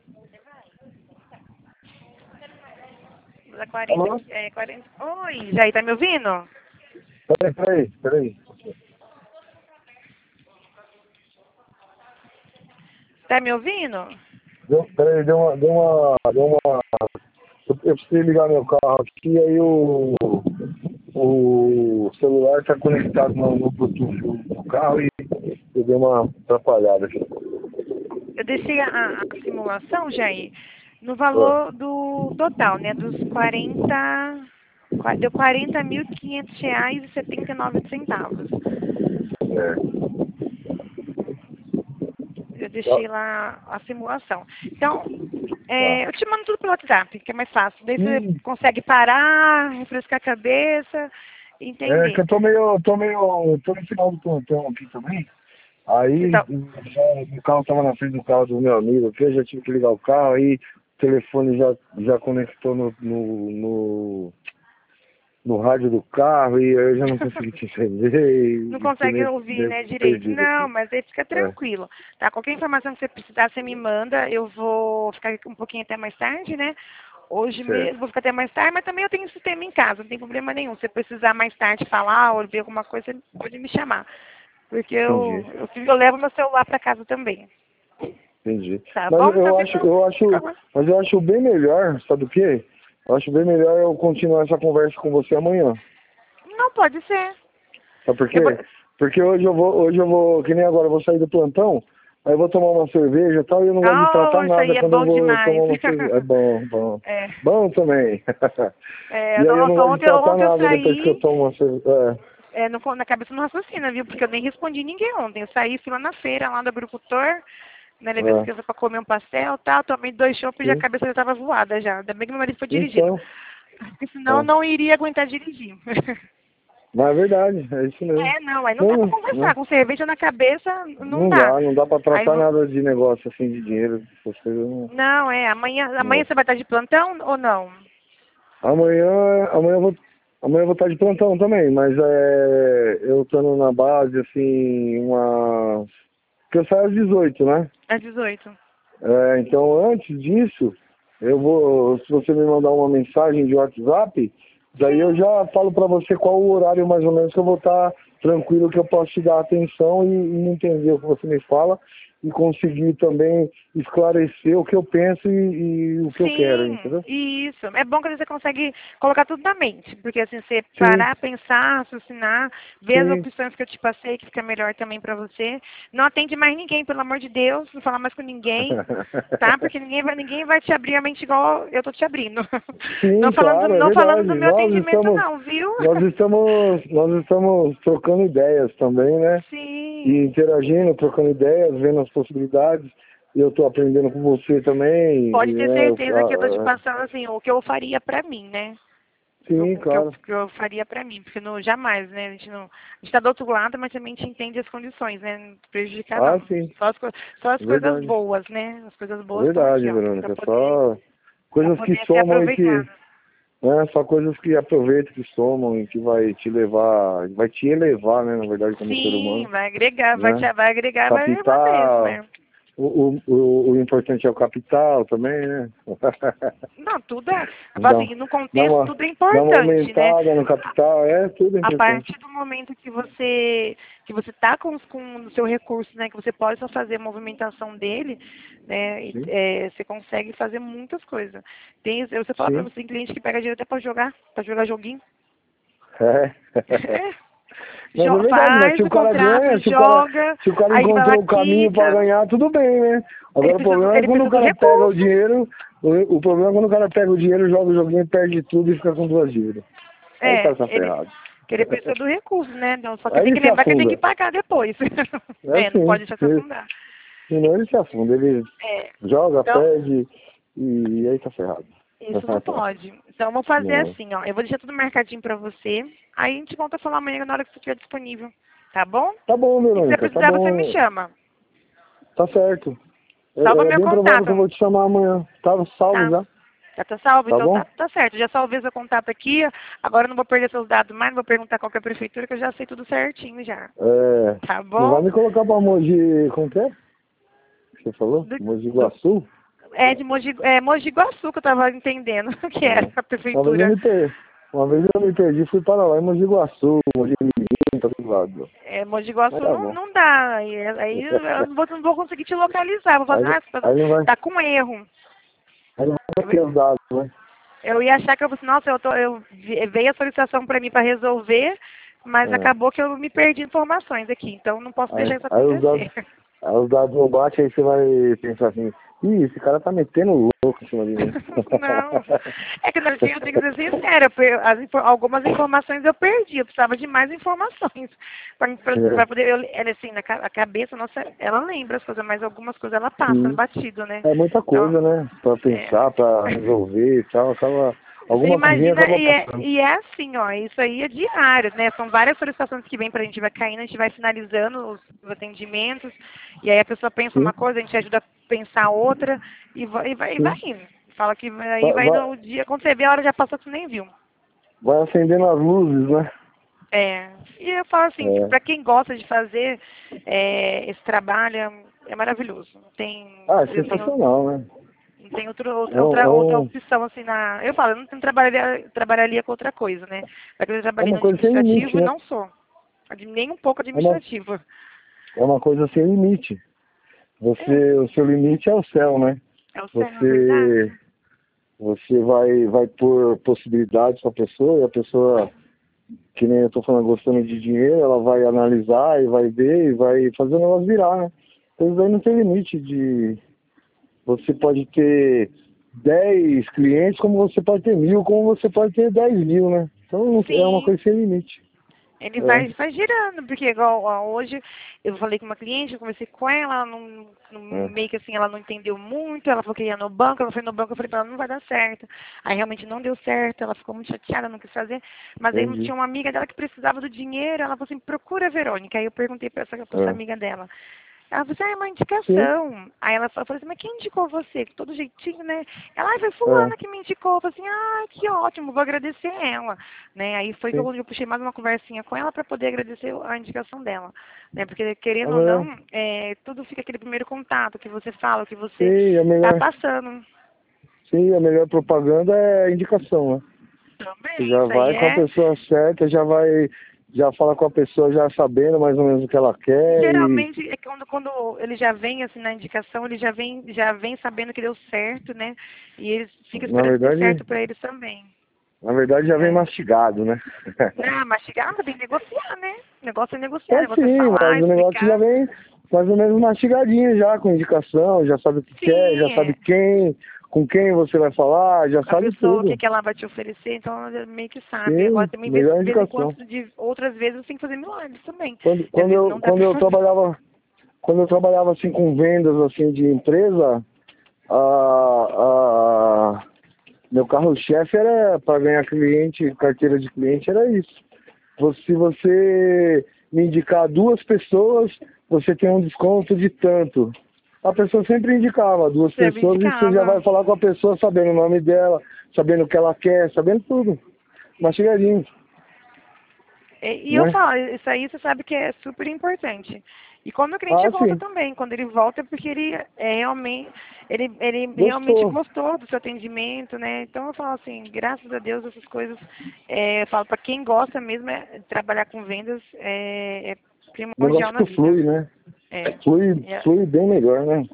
Dá quarenta, Alô? é, quarenta. Oi, Jair, tá me ouvindo? Peraí, peraí, peraí. Tá me ouvindo? Deu, peraí, deu uma, deu uma, deu uma... Eu, eu precisei ligar meu carro aqui, aí o, o celular está conectado no, no Bluetooth do carro e eu dei uma atrapalhada aqui. Eu deixei a, a simulação, Jair, no Ah, valor do total, né? Dos quarenta. qua- Deu quarenta mil e quinhentos reais e setenta e nove centavos. é. Eu Tá, deixei lá a simulação. Então, tá. é, eu te mando tudo pelo WhatsApp, que é mais fácil. Daí você E consegue parar, refrescar a cabeça, é que entender. eu tô meio, tô meio, tô no final do plantão aqui também. Você Aí tá... já, o carro estava na frente do carro do meu amigo aqui, eu já tive que ligar o carro, aí o telefone já, já conectou no, no, no, no rádio do carro e eu já não consegui te entender Não e, e fiquei consegue meio, ouvir, meio né, direito. perdido Não, aqui. mas aí fica É, tranquilo. Tá? Qualquer informação que você precisar, você me manda. Eu vou ficar um pouquinho até mais tarde, né? Hoje certo. mesmo, vou ficar até mais tarde, mas também eu tenho sistema em casa, não tem problema nenhum. Se você precisar mais tarde falar ou ver alguma coisa, você pode me chamar. Porque eu, Entendi, eu, eu levo meu celular para casa também. entendi. Tá Mas bom? Então eu acho, fica, eu fica acho, lá. mas eu acho bem melhor, sabe o quê? Eu acho bem melhor eu continuar essa conversa com você amanhã. Não pode ser. Sabe por Eu vou... quê? Porque hoje eu vou, hoje eu vou, que nem agora, eu vou sair do plantão, aí eu vou tomar uma cerveja e tal, e eu não gosto de Oh, tratar isso nada aí é quando eu bom vou tomar demais. uma cerveja. É bom, bom. É. Bom também. É, E aí eu não nossa, gosto de ontem, tratar ontem eu nada depois que eu saí, tomo uma cerveja. é, no, na cabeça não raciocina, viu? Porque eu nem respondi ninguém ontem. Eu saí, fui lá na feira, lá do agricultor, né? É, Levei as é, crianças pra comer um pastel e tal, tomei dois chopps e a sim. cabeça já tava voada já. Ainda bem que meu marido foi dirigindo. Então, Porque senão eu é. não iria aguentar dirigir. Mas é verdade, é isso mesmo. É, não, aí não dá pra Não, conversar. não, Com cerveja na cabeça, não não dá. dá, não dá pra Aí, tratar vo- nada de negócio assim, de dinheiro, essas coisas não. não, é, amanhã, amanhã Não. você vai estar de plantão ou não? Amanhã, amanhã eu vou, amanhã eu vou estar de plantão também, mas é, eu estando na base, assim, uma. Porque eu saio às dezoito, né? Às dezoito. É, então antes disso, eu vou, se você me mandar uma mensagem de WhatsApp, daí eu Sim. já falo pra você qual o horário mais ou menos que eu vou estar tranquilo, que eu posso te dar atenção e, e entender o que você me fala e conseguir também esclarecer o que eu penso e, e o que eu quero, Sim, entendeu? isso. É bom que você consegue colocar tudo na mente, porque assim, você Sim, parar, pensar, raciocinar, ver as sim. opções que eu te passei, que fica melhor também pra você. Não atende mais ninguém, pelo amor de Deus, não fala mais com ninguém, tá? Porque ninguém vai, ninguém vai te abrir a mente igual eu tô te abrindo. Não Sim, falando, claro, é não falando do verdade. meu Nós atendimento estamos, não, viu? nós estamos, nós estamos trocando ideias também, né? E Sim. interagindo, trocando ideias, vendo as possibilidades. E eu estou aprendendo com você também, Pode ter né? certeza que eu tô te Ah, ah, passando assim, o que eu faria pra mim, né? O sim, que eu, claro. que eu faria pra mim, porque não, jamais, né? A gente não. A gente tá do outro lado, mas também a gente entende as condições, né? Não prejudicar Ah, não. sim, Só as, co- só as é coisas verdade. boas, né? As coisas É boas estão aqui, verdade, ó, pra Verônica. poder, Só pra coisas que poder ser somam e que, aproveitadas. né? Só coisas que aproveitam, que somam e que vai te levar, vai te elevar, né? Na verdade, como ser Sim, humano, vai agregar, vai, né? te, vai agregar, vai levar mesmo, Captar né? O, o, o, o importante é o capital também, né? Não, tudo é. Dá, Assim, no contexto, dá uma, tudo é dá uma importante, aumentada né? no capital, é tudo A importante. partir do momento que você que você está com, com o seu recurso, né, que você pode só fazer a movimentação dele, né, e, Sim, é, você consegue fazer muitas coisas. Tem, você fala para sim. você, tem cliente que pega dinheiro até para jogar, para jogar joguinho. É. É. Mas é Jo- verdade, mas faz se o o cara contrato, ganha, se o cara, joga, se o cara aí vai lá, encontrou o caminho para quita. ganhar, tudo bem, né? Ele Agora o precisa, do- problema é ele quando o precisa do cara pega o recurso. dinheiro, o, o problema é quando o cara pega o dinheiro, joga o joguinho, perde tudo e fica com duas dívidas. Aí o É, cara tá ele, ferrado. que ele precisa do recurso, né? Então, só que Aí tem que ele se lembrar que ele tem que afunda. pagar depois. É É, não assim, pode deixar se se- afundar. senão ele se afunda, ele É, joga, então, perde e aí tá ferrado. isso não pode. Então, vamos fazer Não. assim, ó. Eu vou deixar tudo marcadinho pra você. Aí a gente volta a falar amanhã na hora que você estiver disponível. Tá bom? Tá bom, E se você Verônica, tá precisar, você me bom, chama. tá certo. Salva É, é meu bem provável contato, que eu vou te chamar amanhã. Tá salvo tá? já, Já tá salvo? tá Então bom? tá, tá certo. Já salvei seu contato aqui. Agora eu não vou perder seus dados mais, não vou perguntar qual que é a prefeitura, que eu já sei tudo certinho já. É, Tá não vai bom? me colocar pra Mogi, como que é? Você falou? Do, Mogi do, Guaçu? é de Mogi, é, Mogi Guaçu que eu tava entendendo que era É. a Uma vez eu prefeitura. me perdi, uma vez eu me perdi, fui para lá em Mogi Guaçu, Mogi Mirim, tá do lado. É, Mogi Mas Guaçu tá não, bom. não dá. Aí, aí eu não vou, não vou conseguir te localizar. Vou Aí, falar, ah, você tá, aí não vai, tá com erro. aí não vai Eu, ter os dados, né? eu ia achar que eu fosse, nossa, eu, tô, eu vi- veio a solicitação para mim para resolver, mas É. acabou que eu me perdi informações aqui. Então não posso Aí, deixar isso aí os dados, acontecer. aí os dados não batem, aí você vai pensar assim, ih, esse cara tá metendo louco em cima de mim. Não. É que eu tenho eu tenho que ser sincera. eu per- as info- algumas informações eu perdi. Eu precisava de mais informações. Para poder. Eu, ela, assim, na ca- a cabeça, nossa, ela lembra as coisas, mas algumas coisas ela passa Sim. batido, né? É muita Então, coisa, né? Pra é. pensar, pra resolver e tal, acaba, Você alguma coisinha imagina, acaba e é, passando. e é assim, ó, isso aí é diário, né? São várias solicitações que vêm pra gente, vai caindo, a gente vai finalizando os, os atendimentos, e aí a pessoa pensa Sim, uma coisa, a gente ajuda a pensar outra, e vai, e vai, e vai sim. indo. Fala que vai- aí Vai, vai vai, no dia, quando você vê, a hora já passou que você nem viu. vai acendendo as luzes, né? É, e eu falo assim, que É. pra quem gosta de fazer é, esse trabalho, é, é maravilhoso. Não tem, Ah, é eu tenho, sensacional, né? não tem outro, É outra, um, outra, é outra um, opção assim na. Eu falo, eu não trabalharia, trabalharia com outra coisa, né? Porque eu é trabalhei uma no coisa sem limite, administrativo, né? não sou. Ad- Nem um pouco É uma, administrativo. é uma coisa sem limite. É, Você, o seu limite é o céu, né? é o céu, é Você, verdade. você vai, vai pôr possibilidades para a pessoa e a pessoa, que nem eu tô falando, gostando de dinheiro, ela vai analisar e vai ver e vai fazer o negócio virar, né? Então isso aí não tem limite de... Você pode ter dez clientes, como você pode ter mil, como você pode ter dez mil, né? Então não- é uma Sim. coisa sem limite. Ele É, vai, vai girando, porque igual ó, hoje eu falei com uma cliente, eu conversei com ela, ela não, não- é, meio que assim, ela não entendeu muito, ela falou que ia no banco, ela foi no banco, eu falei pra ela, não vai dar certo. Aí realmente não deu certo, ela ficou muito chateada, não quis fazer, mas aí entendi. tinha uma amiga dela que precisava do dinheiro, ela falou assim, procura a Verônica. Aí eu perguntei pra essa, pra essa É. amiga dela. Ela falou assim, ah, é uma Sim, indicação. Aí ela falou assim, mas quem indicou você? Com todo jeitinho, né? Ela, ah, foi é, fulana que me indicou. Eu falei assim, ah, que ótimo, vou agradecer ela. Né? Aí foi que sim. eu, eu puxei mais uma conversinha com ela para poder agradecer a indicação dela. Né? Porque, A querendo ou melhor, não, é, tudo fica aquele primeiro contato que você fala, que você sim, a tá melhor, passando. sim, a melhor propaganda é a indicação, né? Você Também, já isso aí vai com a é. pessoa certa, já vai, já fala com a pessoa já sabendo mais ou menos o que ela quer e, Geralmente é quando, quando ele já vem assim na indicação, ele já vem, já vem sabendo que deu certo, né? E ele fica na esperando que dê verdade, certo para eles também. na verdade já vem Né? mastigado, né? Ah, mastigar, mas tem que negociar, né? O negócio é negociar, o É negócio é sim, falar, mas o negócio já explicar. vem mais ou menos mastigadinho já, com indicação, já sabe o que quer, já Sim, sabe é. quem, com quem você vai falar, já A sabe pessoa, o que, tudo. que ela vai te oferecer, então ela meio que sabe. Agora Sim, também, de vez melhor de vez em quando, indicação. de outras vezes, você tem que fazer milagres também. Quando, E às quando vezes eu, não dá quando pra eu fazer. trabalhava, quando eu trabalhava assim com vendas assim de empresa, a, a, meu carro-chefe era para ganhar cliente, carteira de cliente, era isso. Você- Se você me indicar duas pessoas, você tem um desconto de tanto. A pessoa sempre indicava duas Você me pessoas e você já indicava. vai falar com a pessoa sabendo o nome dela, sabendo o que ela quer, sabendo tudo. Mastigadinho, E, e eu né? falo, isso aí você sabe que é super importante. E quando o cliente Ah, volta sim. também, quando ele volta é porque ele é realmente, ele, ele Gostou. realmente gostou do seu atendimento, né? Então eu falo assim, graças a Deus essas coisas, é, eu falo para quem gosta mesmo é trabalhar com vendas é, é O primordial negócio na que flui, vida. né? É. Flui, É, flui bem melhor, né?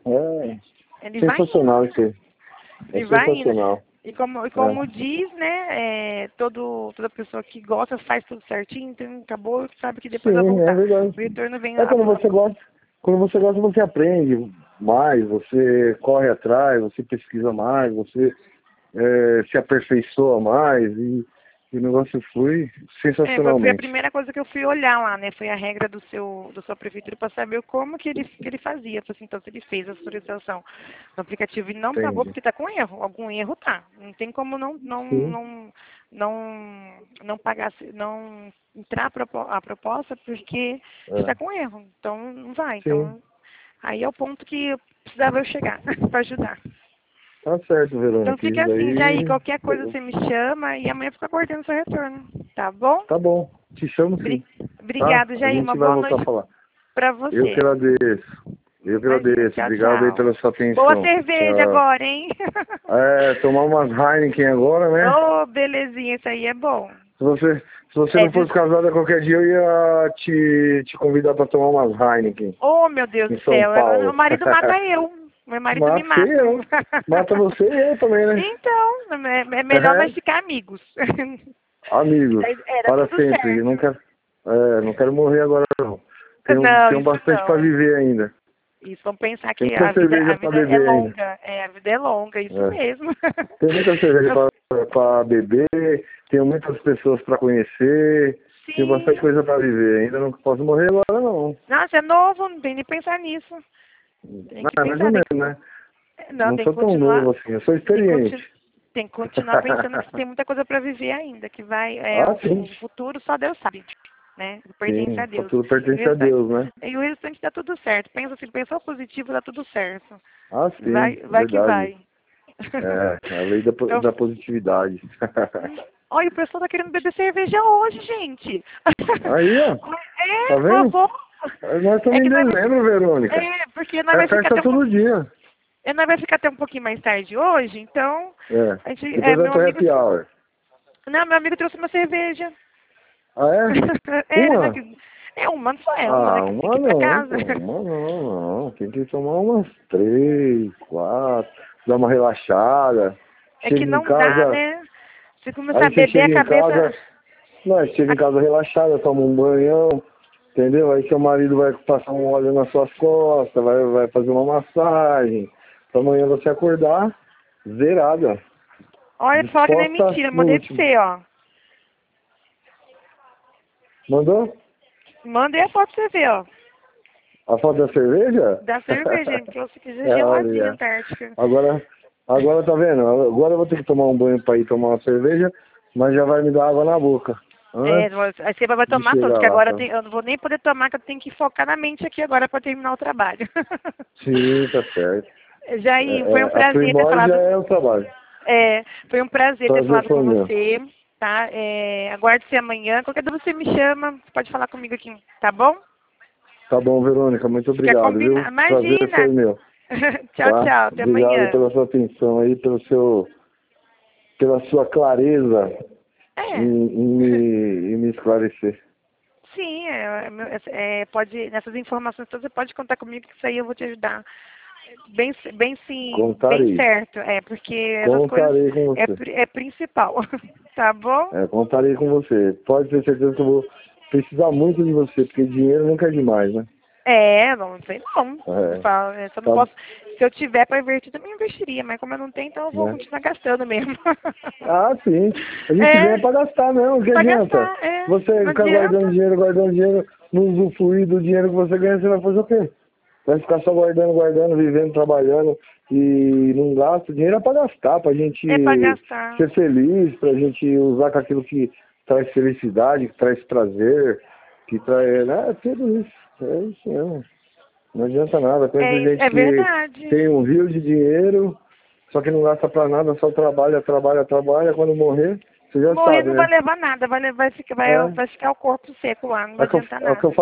É ele vai sensacional indo, isso aí. É ele vai indo. sensacional. E como, e É. como diz, né, é, todo, toda pessoa que gosta faz tudo certinho, então acabou, sabe que depois vai Sim, é voltar. verdade. O retorno vem É a, quando a- você gosta, quando você gosta, você aprende mais, você corre atrás, você pesquisa mais, você é, se aperfeiçoa mais e, e o negócio flui É, foi foi a sensacionalmente. primeira coisa que eu fui olhar lá, né? Foi a regra do seu, da sua prefeitura para saber como que ele, que ele fazia. Eu falei assim, então, se ele fez a solicitação no aplicativo e não pagou Entende? porque está com erro, algum erro tá. Não tem como não não Sim. não não, não pagar, não entrar a propo- a proposta porque É. está com erro. Então não vai. Sim. Então aí é o ponto que eu precisava eu chegar para ajudar. Tá certo, Então Verônica. fica Isso assim, Jair, daí. qualquer coisa você me chama e amanhã fica aguardando seu retorno, tá bom? Tá bom. Te chamo sim. Bri- Tá? Obrigado, A Jair. Uma gente vai boa voltar a noite falar. para Eu que você. agradeço. Eu que Imagina. agradeço. Tchau, Obrigado aí tchau. pela sua Boa atenção. cerveja Tchau. agora, hein? É, tomar umas Heineken agora, né? Oh, belezinha. Isso aí é bom. Se você, se você É não de... fosse casada qualquer dia, eu ia te, te convidar para tomar umas Heineken Oh, meu Deus em do São céu. Meu Paulo. marido mata eu. Meu marido me Mata você e mata. eu. Mata você e eu também, né? Então, é é melhor nós ficar amigos. Amigos, Daí era para tudo sempre. Eu certo. não quero, é, não quero morrer agora, não. Tenho, Não, tenho isso bastante para não. viver ainda. Isso, vamos pensar Tem que muita a vida, a cerveja para vida é beber ainda. longa. É, a vida é longa, isso É. mesmo. Tem muita cerveja Eu- para beber, tenho muitas pessoas para conhecer, tenho bastante Sim. coisa para viver. Ainda não posso morrer agora, não. Nossa, é novo, não tem nem pensar nisso. Tem que Ah, mais ou pensar, tem que, menos, né? não, Não tem que sou tão continuar, novo assim, eu sou tem que, conti- experiente. tem que continuar pensando que tem muita coisa para viver ainda, que vai, é, Ah, o, sim. o futuro só Deus sabe, né? Pertence Sim, a só Deus. tudo E o pertence a restante, Deus, né? e o restante dá tudo certo. Pensa assim, pensou positivo, dá tudo certo. Ah, sim, Vai, vai que verdade. vai. É, a lei da, po- Então, da positividade. hum, olha, o pessoal tá querendo beber cerveja hoje, gente. Aí, ó, É, tá por vendo? favor. Nós É estamos em que nós vai, dezembro, Verônica. é, porque nós É vai ficar festa até um todo pouquinho. dia. É, nós vai ficar até um pouquinho mais tarde hoje, então É. a gente, é, Depois vai meu pro amigo, happy hour. não, meu amigo trouxe uma cerveja. Ah, é? É, ele vai Uma? que- é uma, só é uma, né, Ah, que fica uma aqui pra não, casa. pô. Uma não, não. Tem que tomar umas três, quatro, dar uma relaxada. É que Chega em não dá, casa, né? Se começar a aí você beber a chega em cabeça, casa, não, chega em a- casa relaxada, toma um banhão, entendeu? Aí seu marido vai passar um óleo nas suas costas, vai, vai fazer uma massagem, pra amanhã você acordar zerada, olha, fala que não é disposta mentira, no mandei pra último. você, ó. Mandou? Mandei a foto pra você ver, ó. A foto da cerveja? Da cerveja, ele trouxe aqui já É, geladinha, olha. Antártica. Agora, agora tá vendo? Agora eu vou ter que tomar um banho pra ir tomar uma cerveja, mas já vai me dar água na boca. É, Antes aí você vai de tomar todos, chegar que lá, agora tá? tem- eu não vou nem poder tomar, que eu tenho que focar na mente aqui agora para terminar o trabalho. Sim, tá certo. Jair, É, foi um é, a prazer ter primórdia falado. é o trabalho. É, foi um prazer ter Prazer falado foi com meu. você, tá? É, aguarde-se amanhã. Qualquer dúvida você me chama, você pode falar comigo aqui, tá bom? Tá bom, Verônica, muito Fica obrigado, viu? combinado. Prazer foi Imagina! meu, Tchau, tá? tchau. Até Obrigado amanhã. pela sua atenção aí, pelo seu, pela sua clareza em, É. em me, em me esclarecer. Sim, é, é, é, pode, nessas informações todas você pode contar comigo que isso aí eu vou te ajudar. Bem, bem sim, bem Contarei. certo. É, porque essas coisas Contarei com é, você. pri- é principal. Tá bom? É, contarei com você. Pode ter certeza que eu vou precisar muito de você, porque dinheiro nunca é demais, né? É, não sei não. Eu É, falo, eu só não tá, posso. Se eu tiver para invertir, também investiria, mas como eu não tenho, então eu vou né? continuar gastando mesmo. Ah, sim. A gente É, ganha pra gastar mesmo, o que para adianta? gastar, é, Você não ficar guardando adianta. dinheiro, guardando dinheiro, não usufruir do dinheiro que você ganha, você vai fazer o quê? Vai ficar só guardando, guardando, vivendo, trabalhando e não gasta. O dinheiro é pra gastar, pra gente É para gastar. ser feliz, pra gente usar com aquilo que traz felicidade, que traz prazer, que traz, né? Tudo isso. É isso mesmo. Não adianta nada. Conheço É, gente é que verdade. tem um rio de dinheiro, só que não gasta pra nada, só trabalha, trabalha, trabalha. Quando morrer, você já Morrer sabe, não vai né? levar nada, vai, levar, vai, ficar, vai, É, vai ficar o corpo seco lá, não é, vai o que eu, adiantar é o que eu nada. falo,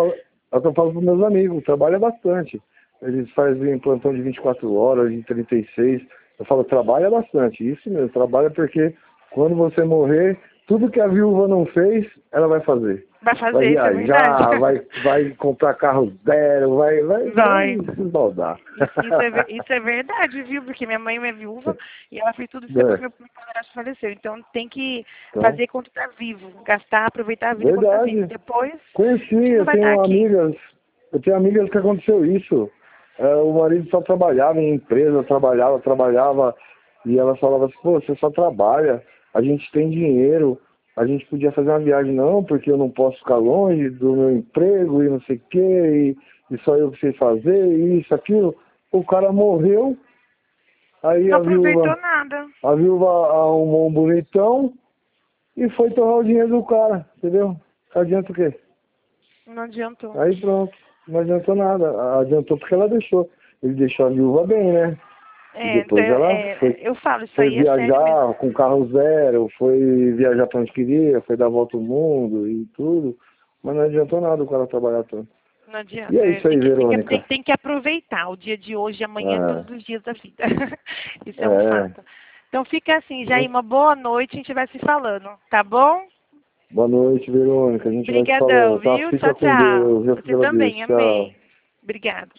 É o que eu falo para meus amigos, trabalha bastante. Eles fazem plantão de vinte e quatro horas, de trinta e seis. Eu falo, trabalha bastante. Isso mesmo, trabalha porque quando você morrer, tudo que a viúva não fez, ela vai fazer. Vai fazer, Vai isso é viajar, verdade. vai, vai comprar carro zero, vai, vai, Vai. vai se esbaldar. Isso, isso, é, ver- isso é verdade, viu? Porque minha mãe é viúva e ela fez tudo isso depois É, que meu meu padrasto faleceu. Então tem que então, fazer quando tá vivo, gastar, aproveitar a vida quando tá vivo. verdade. Depois Conheci, a gente não eu vai estar tenho aqui. amigas, eu tenho amigas que aconteceu isso. É, o marido só trabalhava em empresa, trabalhava, trabalhava, e ela falava assim, pô, você só trabalha, a gente tem dinheiro, a gente podia fazer uma viagem, não, porque eu não posso ficar longe do meu emprego e não sei o quê, e, e só eu que sei fazer, e isso, aquilo. O cara morreu, aí Não a aproveitou viúva, nada. a viúva arrumou um bonitão e foi torrar o dinheiro do cara, entendeu? Adianta o quê? Não adiantou. Aí pronto, não adiantou nada. Adiantou porque ela deixou. Ele deixou a viúva bem, né? E É, então, depois ela é, foi, eu falo, isso foi aí é sério mesmo. viajar com carro zero, foi viajar pra onde queria, foi dar a volta ao mundo e tudo. Mas não adiantou nada o cara trabalhar tanto. Não E adianta. é É, isso tem, aí, que, tem, que, tem, Verônica. tem que aproveitar o dia de hoje, amanhã, É, todos os dias da vida. Isso é um é. fato. Então fica assim, Jair, uma boa noite, a gente vai se falando, tá bom? Boa noite, Verônica. A gente vai se Obrigadão, falando, tá? viu? Fica Tchau, com tchau. Deus. Eu que Você agradeço. também, Tchau. amém. Obrigada.